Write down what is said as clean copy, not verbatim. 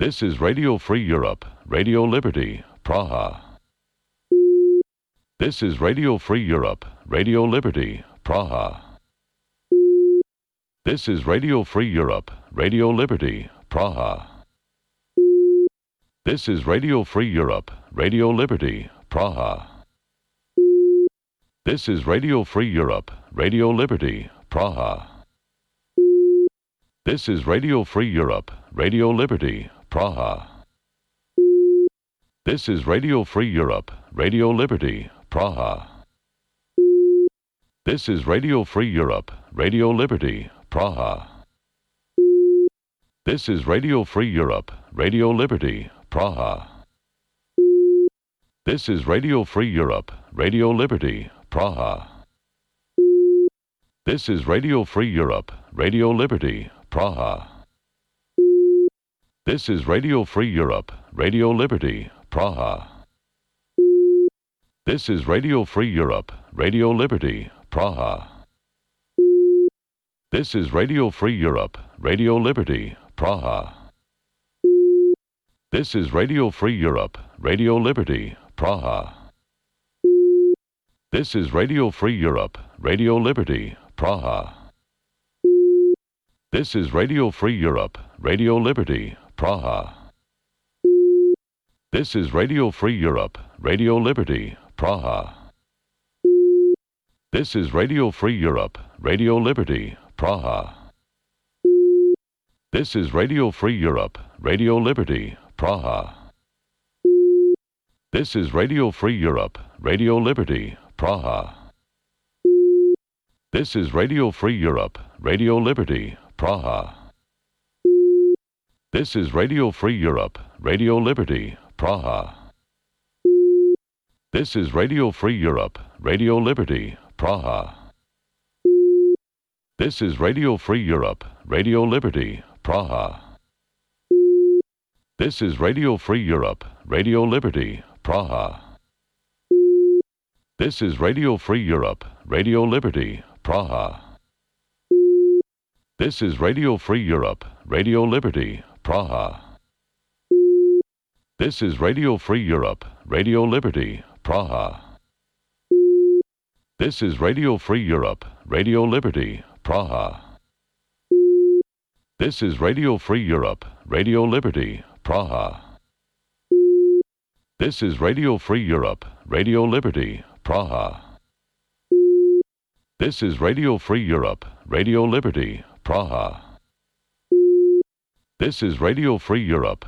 This is Radio Free Europe, Radio Liberty, Praha. This is Radio Free Europe, Radio Liberty, Praha. This is Radio Free Europe, Radio Liberty, Praha. This is Radio Free Europe, Radio Liberty, Praha. This is Radio Free Europe, Radio Liberty, Praha. This is Radio Free Europe, Radio Liberty, Praha. This is Radio Free Europe, Radio Liberty, Praha. This is Radio Free Europe, Radio Liberty, Praha. This is Radio Free Europe, Radio Liberty, Praha. This is Radio Free Europe, Radio Liberty, Praha. This is Radio Free Europe, Radio Liberty, Praha. This is Radio Free Europe, Radio Liberty, Praha. This is Radio Free Europe, Radio Liberty, Praha. This is Radio Free Europe, Radio Liberty, Praha. This is Radio Free Europe, Radio Liberty, Praha. This is Radio Free Europe, Radio Liberty, Praha. This is Radio Free Europe, Radio Liberty, Praha. This is Radio Free Europe, Radio Liberty, Praha. This is Radio Free Europe, Radio Liberty, Praha. This is Radio Free Europe, Radio Liberty, Praha. This is Radio Free Europe, Radio Liberty, Praha. This is Radio Free Europe, Radio Liberty, Praha. This is Radio Free Europe, Radio Liberty, Praha. This is Radio Free Europe, Radio Liberty, Praha. This is Radio Free Europe, Radio Liberty, Praha. This is Radio Free Europe, Radio Liberty, Praha. This is Radio Free Europe, Radio Liberty, Praha. This is Radio Free Europe, Radio Liberty, Praha. This is Radio Free Europe, Radio Liberty, Praha. This is Radio Free Europe, Radio Liberty, Praha. This is Radio Free Europe, Radio Liberty, Praha. This is Radio Free Europe, Radio Liberty, Praha. This is Radio Free Europe, Radio Liberty, Praha. This is Radio Free Europe,